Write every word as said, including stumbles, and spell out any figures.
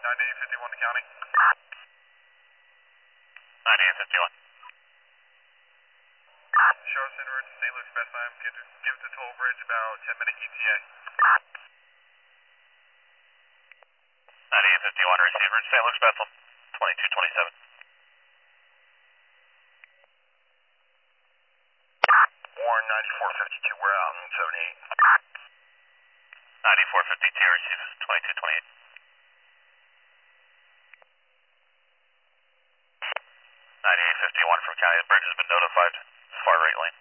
ninety-eight fifty-one to county. ninety-eight fifty-one. Show us en route to Saint Luke's best time. Give, give the toll bridge about ten minute E T A. ninety-eight fifty-one, receiver, Saint Luke's Bethel, twenty-two twenty-seven. Warren ninety-four fifty-two, we're out in seventy-eight. ninety-four fifty-two, receiver, twenty-two twenty-eight. ninety-eight fifty-one from county, the bridge has been notified, far right lane.